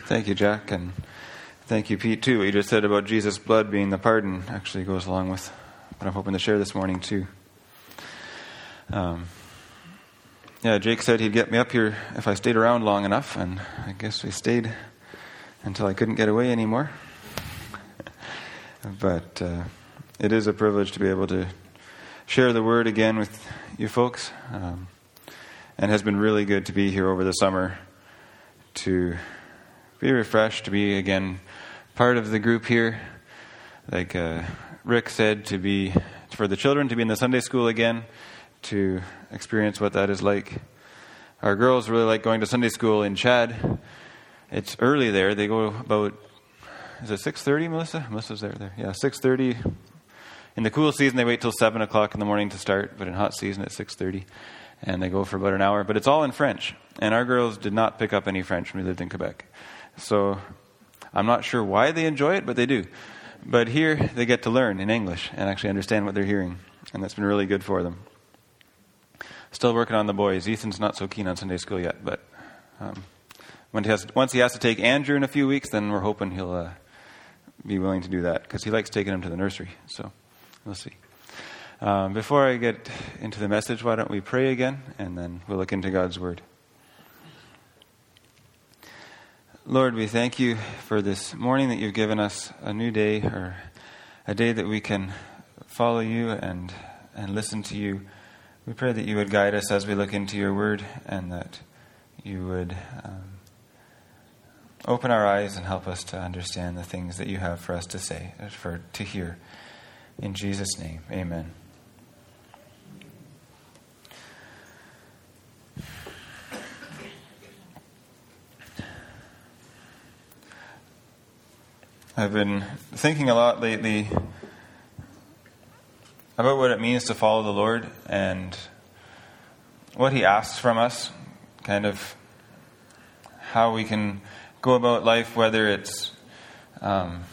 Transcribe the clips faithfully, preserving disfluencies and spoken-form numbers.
Thank you, Jack, and thank you, Pete, too. What you just said about Jesus' blood being the pardon actually goes along with what I'm hoping to share this morning, too. Um, yeah, Jake said he'd get me up here if I stayed around long enough, and I guess we stayed until I couldn't get away anymore. But uh, it is a privilege to be able to share the Word again with you folks, um, and has been really good to be here over the summer, to be refreshed, to be again part of the group here. Like uh, Rick said, to be for the children to be in the Sunday school again, to experience what that is like. Our girls really like going to Sunday school in Chad. It's early there. They go about, is it six thirty, Melissa? Melissa's there. There, yeah, six thirty. In the cool season, they wait till seven o'clock in the morning to start, but in hot season, it's six thirty. And they go for about an hour, but it's all in French. And our girls did not pick up any French when we lived in Quebec. So I'm not sure why they enjoy it, but they do. But here they get to learn in English and actually understand what they're hearing. And that's been really good for them. Still working on the boys. Ethan's not so keen on Sunday school yet, but um, when he has, once he has to take Andrew in a few weeks, then we're hoping he'll uh, be willing to do that, because he likes taking him to the nursery. So we'll see. Um, before I get into the message, why don't we pray again, and then we'll look into God's Word. Lord, we thank you for this morning that you've given us a new day, or a day that we can follow you and and listen to you. We pray that you would guide us as we look into your Word, and that you would um, open our eyes and help us to understand the things that you have for us to say, for to hear. In Jesus' name, amen. I've been thinking a lot lately about what it means to follow the Lord and what He asks from us, kind of how we can go about life, whether it's um,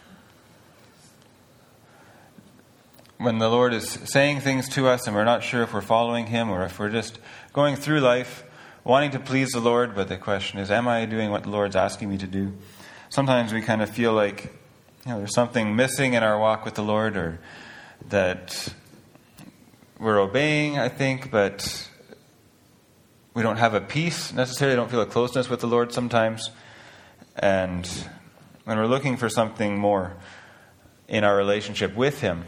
when the Lord is saying things to us and we're not sure if we're following Him, or if we're just going through life wanting to please the Lord, but the question is, am I doing what the Lord's asking me to do? Sometimes we kind of feel like, you know, there's something missing in our walk with the Lord, or that we're obeying, I think, but we don't have a peace necessarily, don't feel a closeness with the Lord sometimes. And when we're looking for something more in our relationship with Him.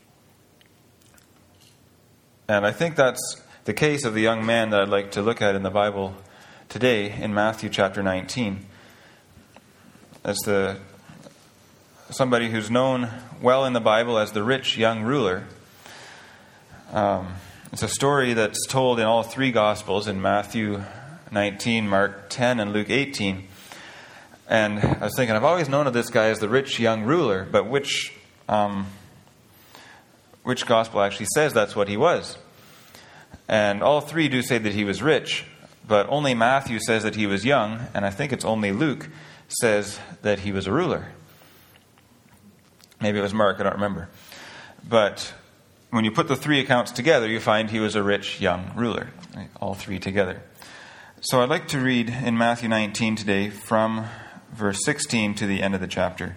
And I think that's the case of the young man that I'd like to look at in the Bible today, in Matthew chapter nineteen. As the somebody who's known well in the Bible as the rich young ruler. Um, it's a story that's told in all three Gospels, in Matthew nineteen, Mark ten, and Luke eighteen. And I was thinking, I've always known of this guy as the rich young ruler, but which um, which Gospel actually says that's what he was? And all three do say that he was rich, but only Matthew says that he was young, and I think it's only Luke says that he was a ruler. Maybe it was Mark, I don't remember. But when you put the three accounts together, you find he was a rich young ruler. Right? All three together. So I'd like to read in Matthew nineteen today from verse sixteen to the end of the chapter.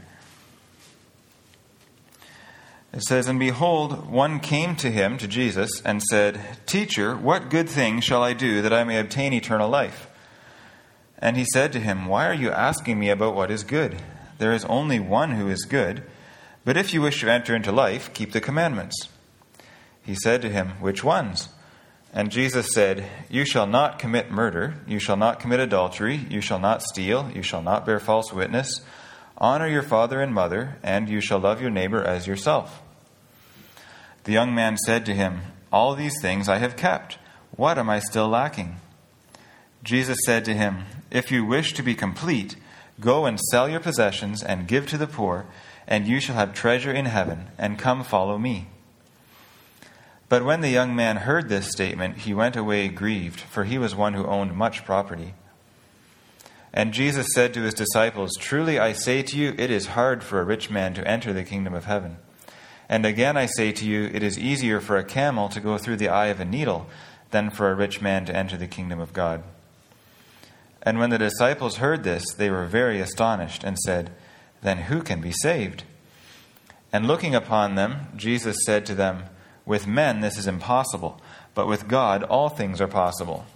It says, "And behold, one came to him," to Jesus, "and said, 'Teacher, what good thing shall I do that I may obtain eternal life?' And he said to him, 'Why are you asking me about what is good? There is only one who is good. But if you wish to enter into life, keep the commandments.' He said to him, 'Which ones?' And Jesus said, 'You shall not commit murder. You shall not commit adultery. You shall not steal. You shall not bear false witness. Honor your father and mother, and you shall love your neighbor as yourself.' The young man said to him, 'All these things I have kept. What am I still lacking?' Jesus said to him, 'If you wish to be complete, go and sell your possessions and give to the poor, and you shall have treasure in heaven, and come follow me.' But when the young man heard this statement, he went away grieved, for he was one who owned much property. And Jesus said to his disciples, 'Truly I say to you, it is hard for a rich man to enter the kingdom of heaven. And again I say to you, it is easier for a camel to go through the eye of a needle than for a rich man to enter the kingdom of God.' And when the disciples heard this, they were very astonished and said, "Then who can be saved?" And looking upon them, Jesus said to them, "With men this is impossible, but with God all things are possible."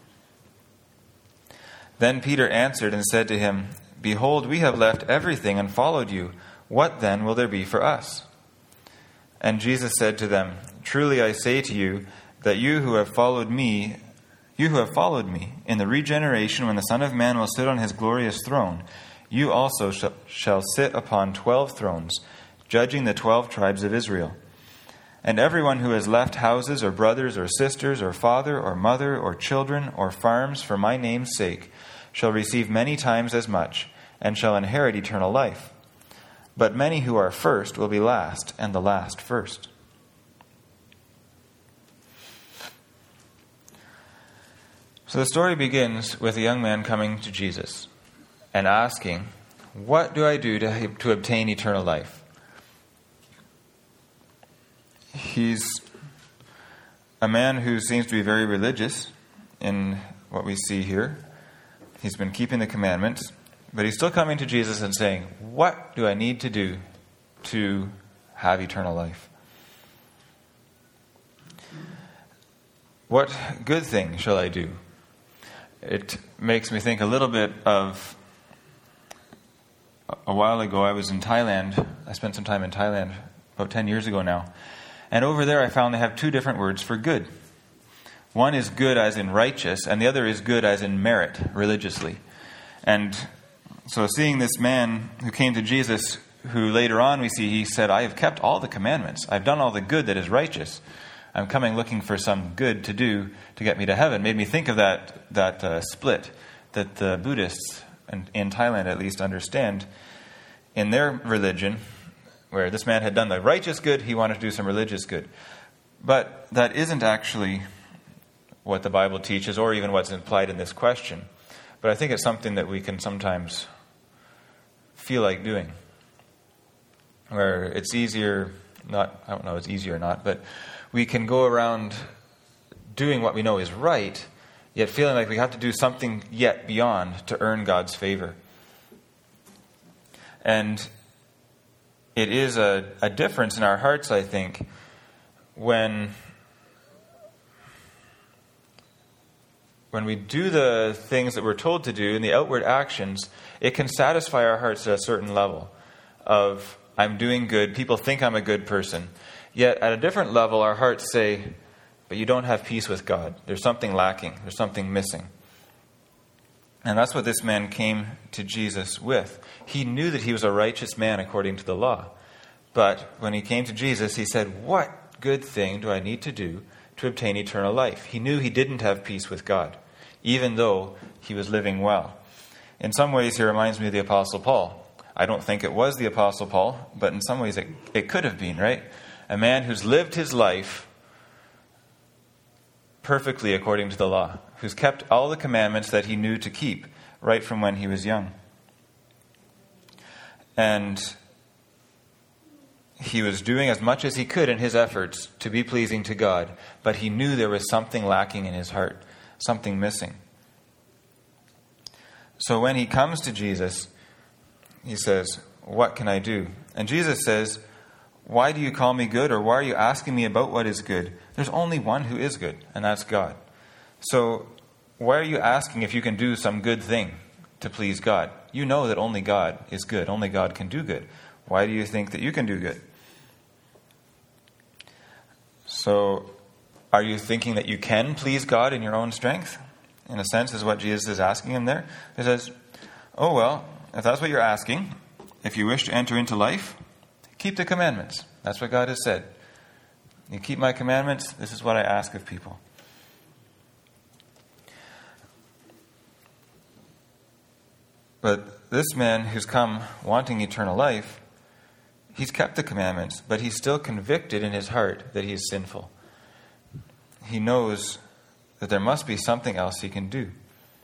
Then Peter answered and said to him, "Behold, we have left everything and followed you. What then will there be for us?" And Jesus said to them, "Truly I say to you, that you who have followed me, you who have followed me, in the regeneration when the Son of Man will sit on his glorious throne, you also sh- shall sit upon twelve thrones, judging the twelve tribes of Israel. And everyone who has left houses or brothers or sisters or father or mother or children or farms for my name's sake shall receive many times as much, and shall inherit eternal life. But many who are first will be last, and the last first." So the story begins with a young man coming to Jesus and asking, "What do I do to, to obtain eternal life?" He's a man who seems to be very religious in what we see here. He's been keeping the commandments, but he's still coming to Jesus and saying, "What do I need to do to have eternal life? What good thing shall I do?" It makes me think a little bit of a while ago. I was in Thailand. I spent some time in Thailand about ten years ago now. And over there I found they have two different words for good. One is good as in righteous, and the other is good as in merit, religiously. And so seeing this man who came to Jesus, who later on we see he said, "I have kept all the commandments. I've done all the good that is righteous. I'm coming looking for some good to do to get me to heaven," made me think of that that uh, split that the Buddhists, in, in Thailand at least, understand in their religion, where this man had done the righteous good, he wanted to do some religious good. But that isn't actually what the Bible teaches, or even what's implied in this question. But I think it's something that we can sometimes feel like doing, where it's easier, not, I don't know if it's easier or not, but we can go around doing what we know is right, yet feeling like we have to do something yet beyond to earn God's favor. And it is a, a difference in our hearts, I think, when when we do the things that we're told to do in the outward actions, it can satisfy our hearts at a certain level of, I'm doing good, people think I'm a good person. Yet at a different level, our hearts say, but you don't have peace with God. There's something lacking. There's something missing. And that's what this man came to Jesus with. He knew that he was a righteous man according to the law. But when he came to Jesus, he said, "What good thing do I need to do to obtain eternal life?" He knew he didn't have peace with God, even though he was living well. In some ways, he reminds me of the Apostle Paul. I don't think it was the Apostle Paul, but in some ways it, it could have been, right? A man who's lived his life perfectly according to the law, who's kept all the commandments that he knew to keep right from when he was young. And he was doing as much as he could in his efforts to be pleasing to God, but he knew there was something lacking in his heart, something missing. So when he comes to Jesus, he says, "What can I do?" And Jesus says, "Why do you call me good, or why are you asking me about what is good? There's only one who is good, and that's God. So why are you asking if you can do some good thing to please God? You know that only God is good. Only God can do good. Why do you think that you can do good?" So are you thinking that you can please God in your own strength? In a sense, is what Jesus is asking him there. He says, "Oh, well, if that's what you're asking, if you wish to enter into life, keep the commandments." That's what God has said. You keep my commandments, this is what I ask of people. But this man who's come wanting eternal life, he's kept the commandments, but he's still convicted in his heart that he is sinful. He knows that there must be something else he can do.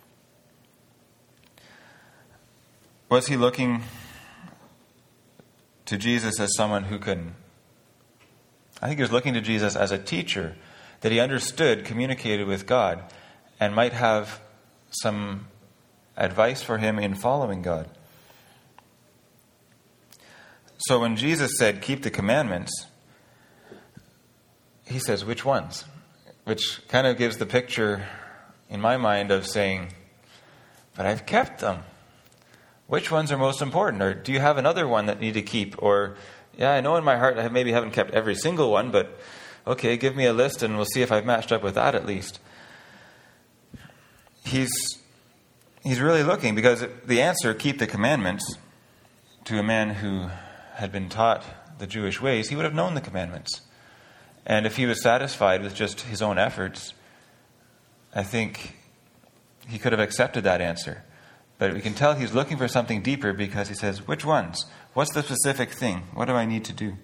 Was he looking to Jesus as someone who can... I think he was looking to Jesus as a teacher, that he understood, communicated with God, and might have some advice for him in following God. So when Jesus said, keep the commandments, he says, which ones? Which kind of gives the picture in my mind of saying, but I've kept them. Which ones are most important? Or do you have another one that you need to keep? Or, yeah, I know in my heart I maybe haven't kept every single one, but okay, give me a list and we'll see if I've matched up with that at least. He's he's really looking, because the answer, keep the commandments, to a man who had been taught the Jewish ways, he would have known the commandments. And if he was satisfied with just his own efforts, I think he could have accepted that answer. But we can tell he's looking for something deeper, because he says, which ones? What's the specific thing? What do I need to do?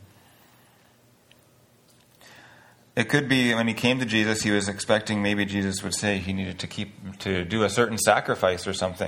It could be when he came to Jesus, he was expecting maybe Jesus would say he needed to keep to do a certain sacrifice or something.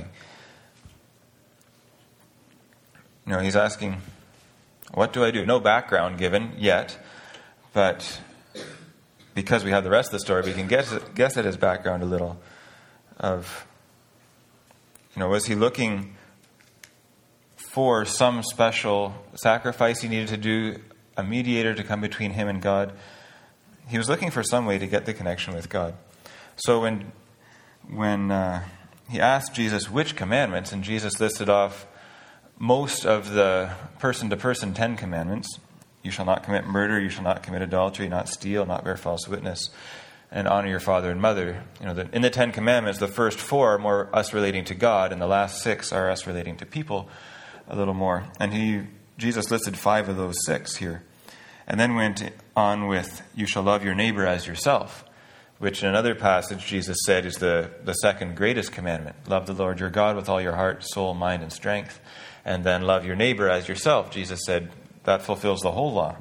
You know, he's asking, what do I do? No background given yet, but because we have the rest of the story, we can guess, guess at his background a little of, you know, was he looking for some special sacrifice he needed to do, a mediator to come between him and God? He was looking for some way to get the connection with God. So when when uh, he asked Jesus which commandments, and Jesus listed off most of the person-to-person Ten Commandments. You shall not commit murder, you shall not commit adultery, not steal, not bear false witness, and honor your father and mother. You know, the, in the Ten Commandments, the first four are more us relating to God, and the last six are us relating to people a little more. And he Jesus listed five of those six here. And then went on with, you shall love your neighbor as yourself, which in another passage Jesus said is the, the second greatest commandment. Love the Lord your God with all your heart, soul, mind, and strength. And then love your neighbor as yourself. Jesus said that fulfills the whole law.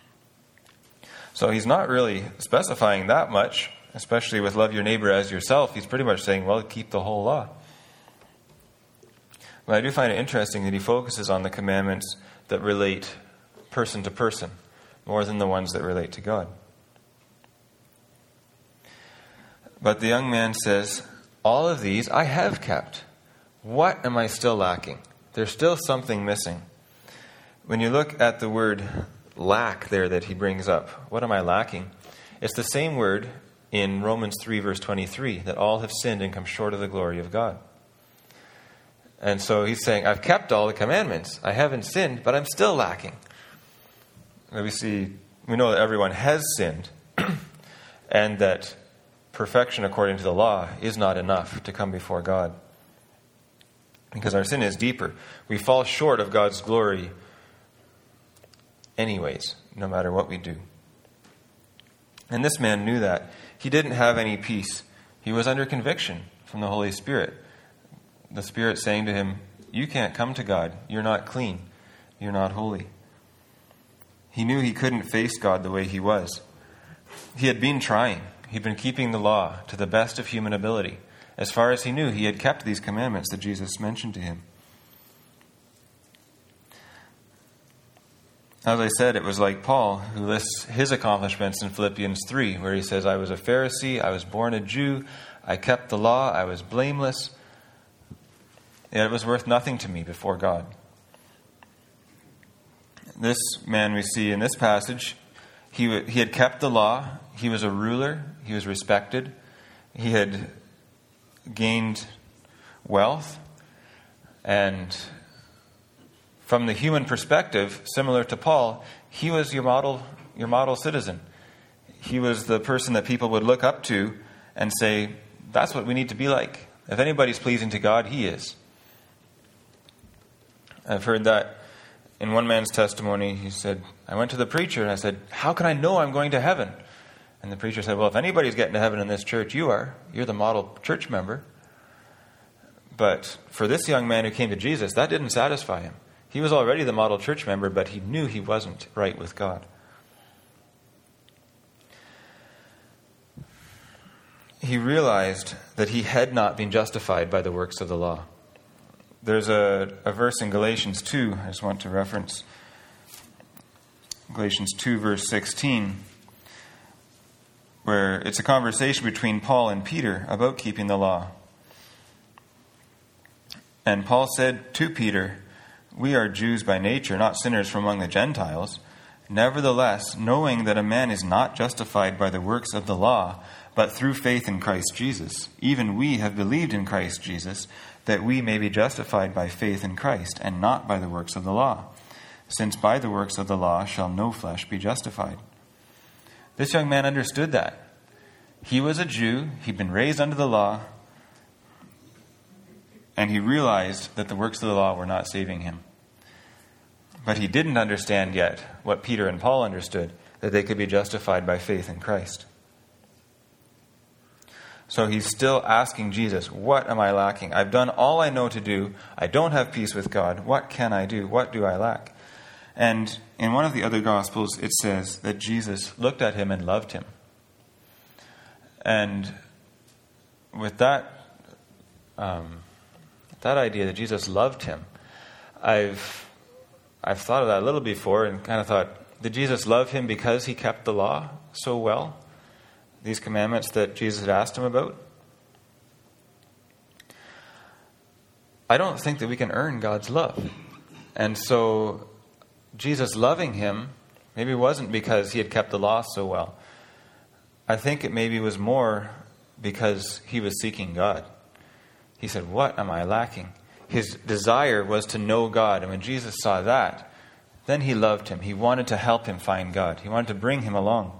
So he's not really specifying that much, especially with love your neighbor as yourself. He's pretty much saying, well, keep the whole law. But I do find it interesting that he focuses on the commandments that relate person to person, more than the ones that relate to God. But the young man says, all of these I have kept. What am I still lacking? There's still something missing. When you look at the word lack there that he brings up, what am I lacking? It's the same word in Romans three verse twenty-three, that all have sinned and come short of the glory of God. And so he's saying, I've kept all the commandments. I haven't sinned, but I'm still lacking. We see, we know that everyone has sinned, and that perfection according to the law is not enough to come before God. Because our sin is deeper. We fall short of God's glory anyways, no matter what we do. And this man knew that. He didn't have any peace. He was under conviction from the Holy Spirit. The Spirit saying to him, you can't come to God. You're not clean. You're not holy. He knew he couldn't face God the way he was. He had been trying. He'd been keeping the law to the best of human ability. As far as he knew, he had kept these commandments that Jesus mentioned to him. As I said, it was like Paul, who lists his accomplishments in Philippians three, where he says, I was a Pharisee, I was born a Jew, I kept the law, I was blameless, yet it was worth nothing to me before God. This man we see in this passage, he he had kept the law. He was a ruler. He was respected. He had gained wealth. And from the human perspective, similar to Paul, he was your model, your model citizen. He was the person that people would look up to and say, that's what we need to be like. If anybody's pleasing to God, he is. I've heard that. In one man's testimony, he said, I went to the preacher and I said, how can I know I'm going to heaven? And the preacher said, well, if anybody's getting to heaven in this church, you are. You're the model church member. But for this young man who came to Jesus, that didn't satisfy him. He was already the model church member, but he knew he wasn't right with God. He realized that he had not been justified by the works of the law. There's a, a verse in Galatians two, I just want to reference. Galatians two, verse sixteen, where it's a conversation between Paul and Peter about keeping the law. And Paul said to Peter, "We are Jews by nature, not sinners from among the Gentiles. Nevertheless, knowing that a man is not justified by the works of the law, but through faith in Christ Jesus, even we have believed in Christ Jesus, that we may be justified by faith in Christ, and not by the works of the law. Since by the works of the law shall no flesh be justified." This young man understood that. He was a Jew, he'd been raised under the law, and he realized that the works of the law were not saving him. But he didn't understand yet what Peter and Paul understood, that they could be justified by faith in Christ. So he's still asking Jesus, what am I lacking? I've done all I know to do. I don't have peace with God. What can I do? What do I lack? And in one of the other Gospels, it says that Jesus looked at him and loved him. And with that, um, that idea that Jesus loved him, I've I've thought of that a little before and kind of thought, did Jesus love him because he kept the law so well? These commandments that Jesus had asked him about? I don't think that we can earn God's love. And so Jesus loving him maybe wasn't because he had kept the law so well. I think it maybe was more because he was seeking God. He said, what am I lacking? His desire was to know God. And when Jesus saw that, then he loved him. He wanted to help him find God. He wanted to bring him along.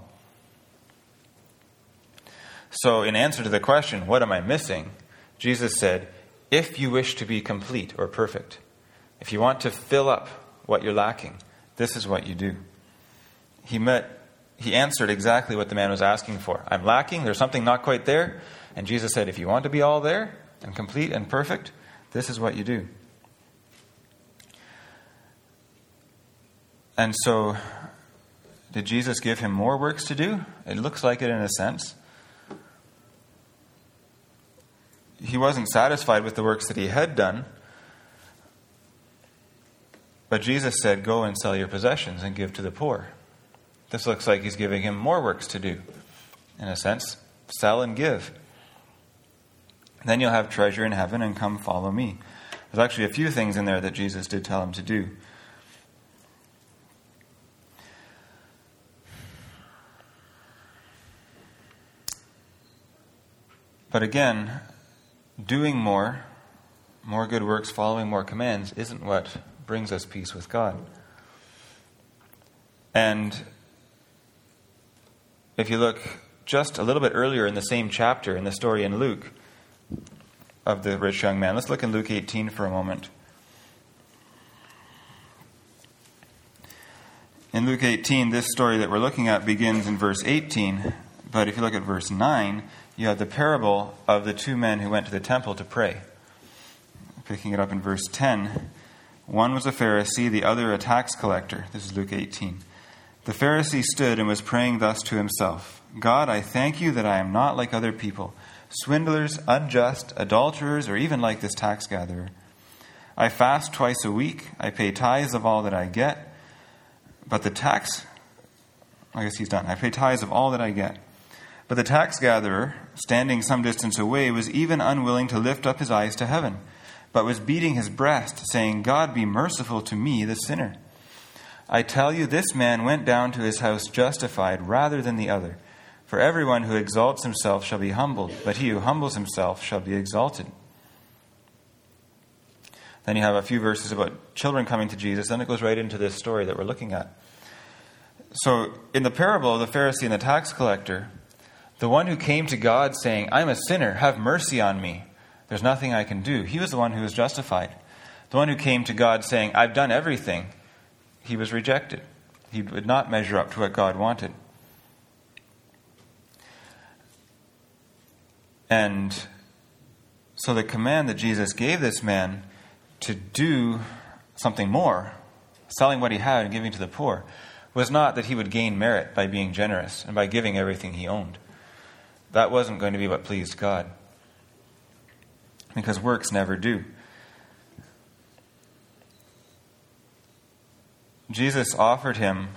So in answer to the question, what am I missing? Jesus said, if you wish to be complete or perfect, if you want to fill up what you're lacking, this is what you do. He met, he answered exactly what the man was asking for. I'm lacking. There's something not quite there. And Jesus said, if you want to be all there and complete and perfect, this is what you do. And so, did Jesus give him more works to do? It looks like it in a sense. He wasn't satisfied with the works that he had done. But Jesus said, go and sell your possessions and give to the poor. This looks like he's giving him more works to do. In a sense, sell and give. Then you'll have treasure in heaven, and come follow me. There's actually a few things in there that Jesus did tell him to do. But again, doing more, more good works, following more commands, isn't what brings us peace with God. And if you look just a little bit earlier in the same chapter, in the story in Luke, of the rich young man. Let's look in Luke eighteen for a moment. In Luke eighteen, this story that we're looking at begins in verse eighteen, but if you look at verse nine, you have the parable of the two men who went to the temple to pray. Picking it up in verse ten, one was a Pharisee, the other a tax collector. This is Luke eighteen. The Pharisee stood and was praying thus to himself, God, I thank you that I am not like other people, swindlers, unjust, adulterers, or even like this tax gatherer. I fast twice a week. I pay tithes of all that I get. But the tax, I guess he's done. I pay tithes of all that I get. But the tax gatherer, standing some distance away, was even unwilling to lift up his eyes to heaven, but was beating his breast, saying, God, be merciful to me, the sinner. I tell you, this man went down to his house justified rather than the other. For everyone who exalts himself shall be humbled, but he who humbles himself shall be exalted. Then you have a few verses about children coming to Jesus. Then it goes right into this story that we're looking at. So in the parable of the Pharisee and the tax collector, the one who came to God saying, I'm a sinner, have mercy on me. There's nothing I can do. He was the one who was justified. The one who came to God saying, I've done everything, he was rejected. He would not measure up to what God wanted. And so the command that Jesus gave this man to do something more, selling what he had and giving to the poor, was not that he would gain merit by being generous and by giving everything he owned. That wasn't going to be what pleased God, because works never do. Jesus offered him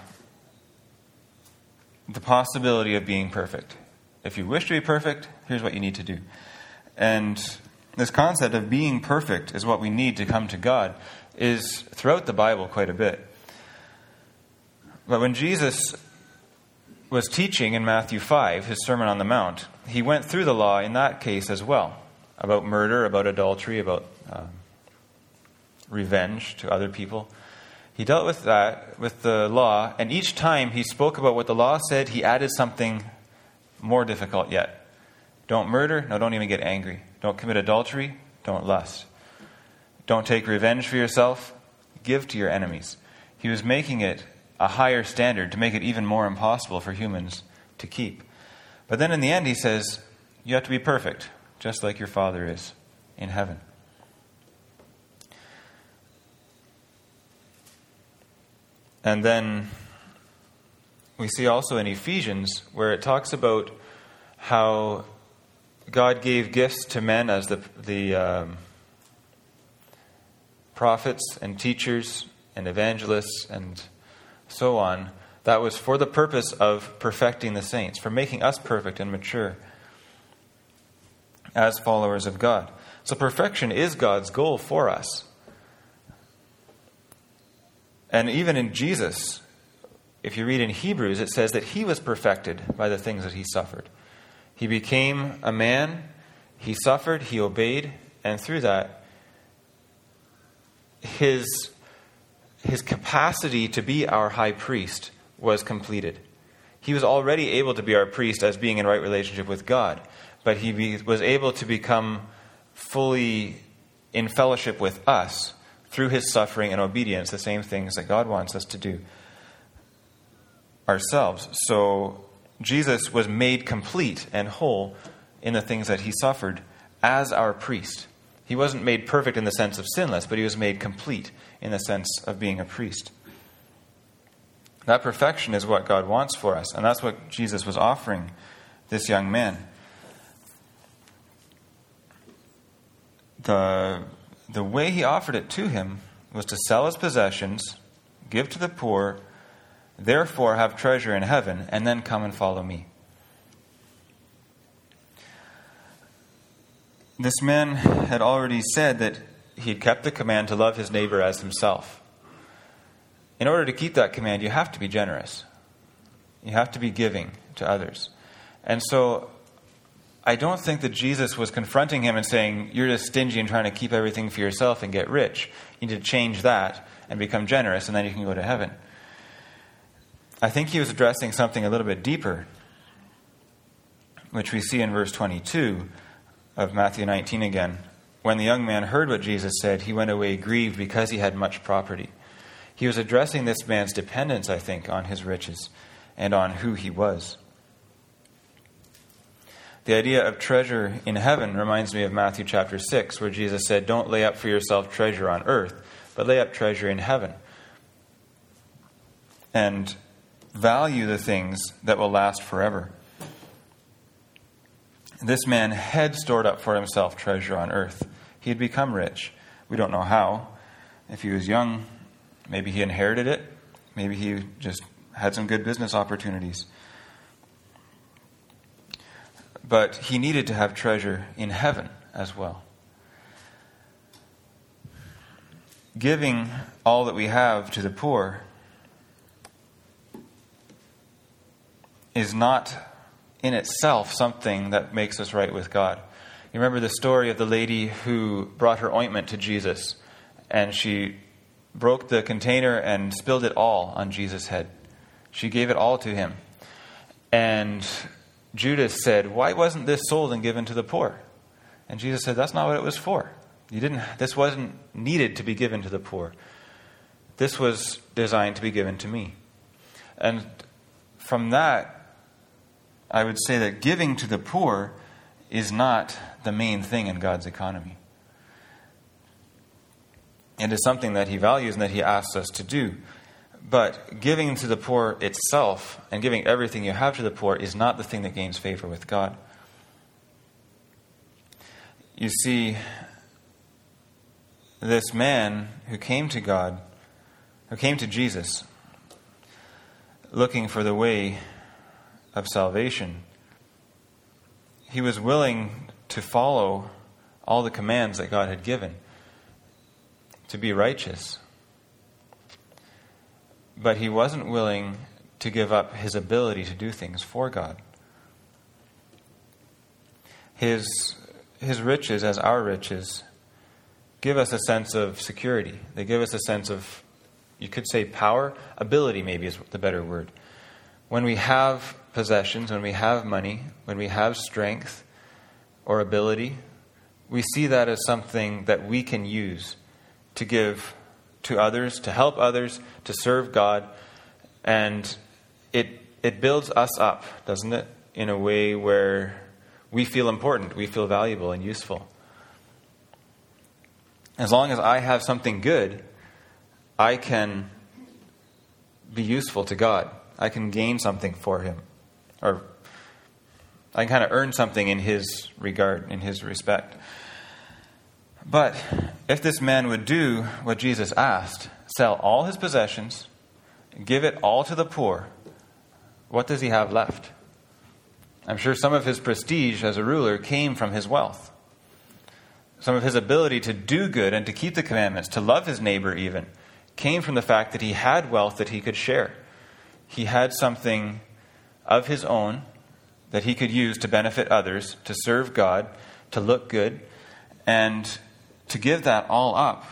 the possibility of being perfect. If you wish to be perfect, here's what you need to do. And this concept of being perfect is what we need to come to God is throughout the Bible quite a bit. But when Jesus was teaching in Matthew five, his Sermon on the Mount, he went through the law in that case as well, about murder, about adultery, about um, revenge to other people. He dealt with that, with the law, and each time he spoke about what the law said, he added something more difficult yet. Don't murder, no, don't even get angry. Don't commit adultery, don't lust. Don't take revenge for yourself, give to your enemies. He was making it a higher standard to make it even more impossible for humans to keep. But then in the end he says, you have to be perfect, just like your Father is in heaven. And then we see also in Ephesians where it talks about how God gave gifts to men as the, the um, prophets and teachers and evangelists and so on. That was for the purpose of perfecting the saints, for making us perfect and mature as followers of God. So perfection is God's goal for us. And even in Jesus, if you read in Hebrews, it says that he was perfected by the things that he suffered. He became a man, he suffered, he obeyed, and through that, his, his capacity to be our high priest was completed. He was already able to be our priest as being in right relationship with God, but he be, was able to become fully in fellowship with us through his suffering and obedience, the same things that God wants us to do ourselves. So Jesus was made complete and whole in the things that he suffered as our priest. He wasn't made perfect in the sense of sinless, but he was made complete in the sense of being a priest. That perfection is what God wants for us, and that's what Jesus was offering this young man. The The way he offered it to him was to sell his possessions, give to the poor, therefore have treasure in heaven, and then come and follow me. This man had already said that he had kept the command to love his neighbor as himself. In order to keep that command, you have to be generous. You have to be giving to others. And so I don't think that Jesus was confronting him and saying, you're just stingy and trying to keep everything for yourself and get rich. You need to change that and become generous, and then you can go to heaven. I think he was addressing something a little bit deeper, which we see in verse twenty-two of Matthew nineteen again. When the young man heard what Jesus said, he went away grieved because he had much property. He was addressing this man's dependence, I think, on his riches and on who he was. The idea of treasure in heaven reminds me of Matthew chapter six, where Jesus said, don't lay up for yourself treasure on earth, but lay up treasure in heaven. And value the things that will last forever. This man had stored up for himself treasure on earth. He had become rich. We don't know how. If he was young, maybe he inherited it. Maybe he just had some good business opportunities. But he needed to have treasure in heaven as well. Giving all that we have to the poor is not in itself something that makes us right with God. You remember the story of the lady who brought her ointment to Jesus, and she broke the container and spilled it all on Jesus' head. She gave it all to him. And Judas said, why wasn't this sold and given to the poor? And Jesus said, that's not what it was for. You didn't. This wasn't needed to be given to the poor. This was designed to be given to me. And from that, I would say that giving to the poor is not the main thing in God's economy. It is something that he values and that he asks us to do. But giving to the poor itself and giving everything you have to the poor is not the thing that gains favor with God. You see, this man who came to God, who came to Jesus, looking for the way of salvation, he was willing to follow all the commands that God had given, to be righteous. But he wasn't willing to give up his ability to do things for God. His, his riches, as our riches, give us a sense of security. They give us a sense of, you could say power, ability maybe is the better word. When we have possessions, when we have money, when we have strength or ability, we see that as something that we can use to give to others, to help others, to serve God. And it it builds us up, doesn't it? In a way where we feel important, we feel valuable and useful. As long as I have something good, I can be useful to God. I can gain something for Him. Or I can kind of earn something in His regard, in His respect. But if this man would do what Jesus asked, sell all his possessions, give it all to the poor, what does he have left? I'm sure some of his prestige as a ruler came from his wealth. Some of his ability to do good and to keep the commandments, to love his neighbor even, came from the fact that he had wealth that he could share. He had something of his own that he could use to benefit others, to serve God, to look good, and to give that all up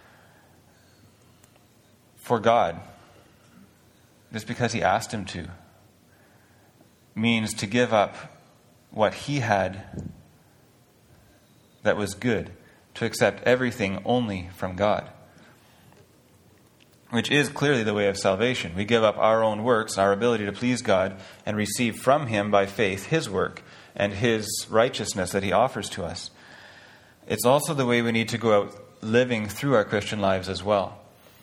for God, just because he asked him to, means to give up what he had that was good, to accept everything only from God, which is clearly the way of salvation. We give up our own works, our ability to please God, and receive from Him by faith His work and His righteousness that He offers to us. It's also the way we need to go out living through our Christian lives as well.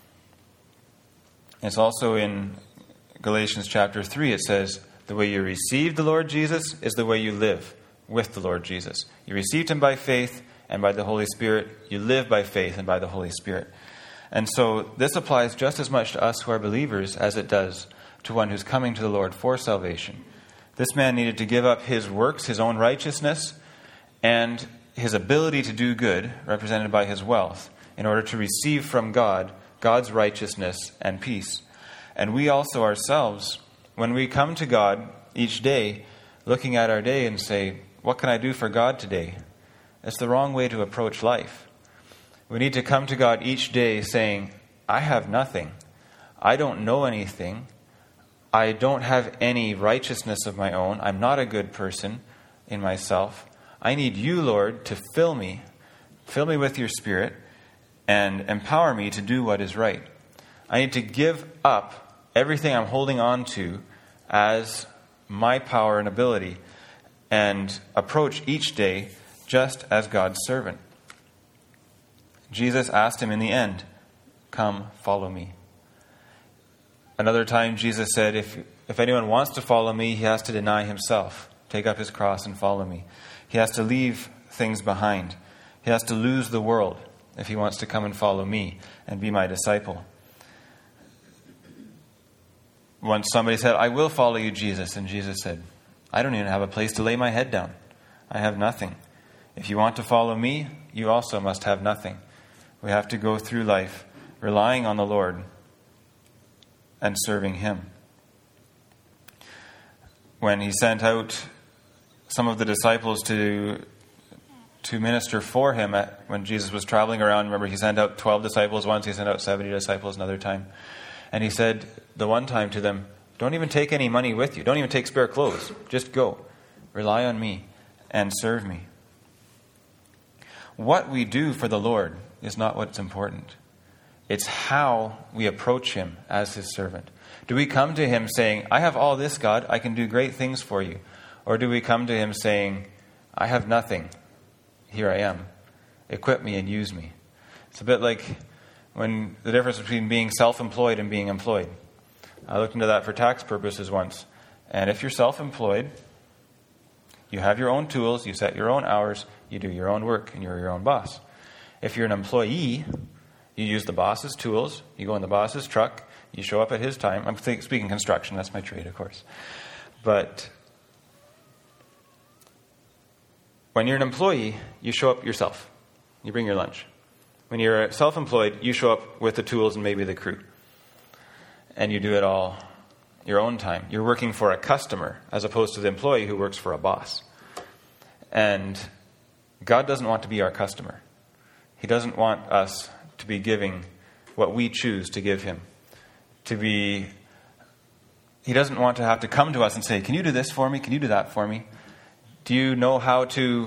It's also in Galatians chapter three, it says, the way you received the Lord Jesus is the way you live with the Lord Jesus. You received Him by faith and by the Holy Spirit. You live by faith and by the Holy Spirit. And so this applies just as much to us who are believers as it does to one who's coming to the Lord for salvation. This man needed to give up his works, his own righteousness, and his ability to do good, represented by his wealth, in order to receive from God, God's righteousness and peace. And we also ourselves, when we come to God each day, looking at our day and say, what can I do for God today? It's the wrong way to approach life. We need to come to God each day saying, I have nothing. I don't know anything. I don't have any righteousness of my own. I'm not a good person in myself. I need you, Lord, to fill me, fill me with your Spirit, and empower me to do what is right. I need to give up everything I'm holding on to as my power and ability and approach each day just as God's servant. Jesus asked him in the end, come, follow me. Another time Jesus said, if, if anyone wants to follow me, he has to deny himself, take up his cross and follow me. He has to leave things behind. He has to lose the world if he wants to come and follow me and be my disciple. Once somebody said, I will follow you, Jesus. And Jesus said, I don't even have a place to lay my head down. I have nothing. If you want to follow me, you also must have nothing. We have to go through life relying on the Lord and serving Him. When He sent out some of the disciples to to minister for Him at, when Jesus was traveling around, remember He sent out twelve disciples once, He sent out seventy disciples another time. And He said the one time to them, don't even take any money with you. Don't even take spare clothes. Just go. Rely on me and serve me. What we do for the Lord is not what's important. It's how we approach Him as His servant. Do we come to Him saying, I have all this, God, I can do great things for you? Or do we come to Him saying, I have nothing, here I am, equip me and use me? It's a bit like when the difference between being self-employed and being employed. I looked into that for tax purposes once. And if you're self-employed, you have your own tools, you set your own hours, you do your own work, and you're your own boss. If you're an employee, you use the boss's tools, you go in the boss's truck, you show up at his time. I'm speaking construction, that's my trade, of course. But When you're an employee, you show up yourself. You bring your lunch. When you're self-employed, you show up with the tools and maybe the crew. And you do it all your own time. You're working for a customer as opposed to the employee who works for a boss. And God doesn't want to be our customer. He doesn't want us to be giving what we choose to give him. To be, he doesn't want to have to come to us and say, can you do this for me? Can you do that for me? Do you know how to,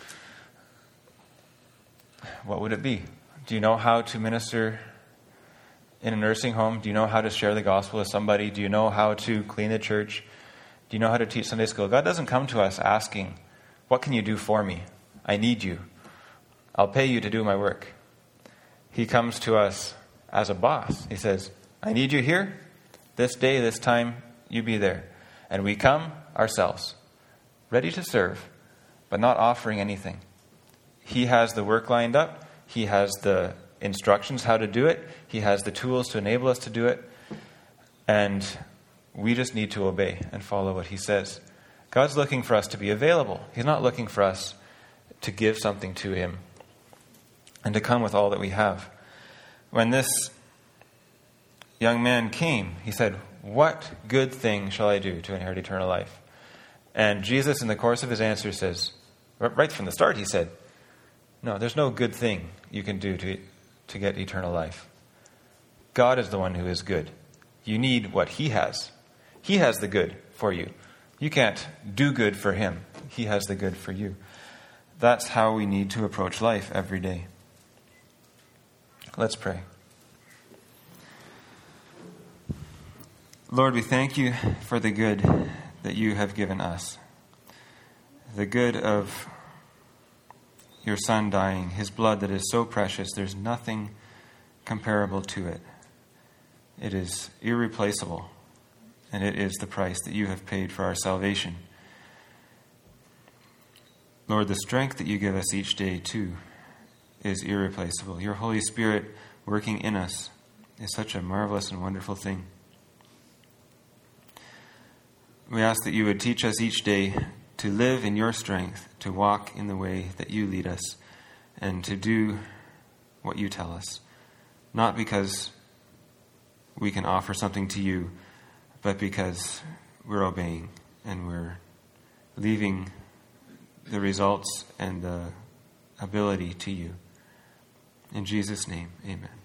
what would it be? Do you know how to minister in a nursing home? Do you know how to share the gospel with somebody? Do you know how to clean the church? Do you know how to teach Sunday school? God doesn't come to us asking, what can you do for me? I need you. I'll pay you to do my work. He comes to us as a boss. He says, I need you here. This day, this time, you be there. And we come ourselves, ready to serve, but not offering anything. He has the work lined up. He has the instructions how to do it. He has the tools to enable us to do it. And we just need to obey and follow what he says. God's looking for us to be available. He's not looking for us to give something to him and to come with all that we have. When this young man came, he said, what good thing shall I do to inherit eternal life? And Jesus, in the course of his answer, says, right from the start, he said, no, there's no good thing you can do to, to get eternal life. God is the one who is good. You need what he has. He has the good for you. You can't do good for him. He has the good for you. That's how we need to approach life every day. Let's pray. Lord, we thank you for the good that you have given us. The good of your Son dying, his blood that is so precious, there's nothing comparable to it. It is irreplaceable, and it is the price that you have paid for our salvation. Lord, the strength that you give us each day, too, is irreplaceable. Your Holy Spirit working in us is such a marvelous and wonderful thing. We ask that you would teach us each day to live in your strength, to walk in the way that you lead us, and to do what you tell us. Not because we can offer something to you, but because we're obeying and we're leaving the results and the ability to you. In Jesus' name, amen.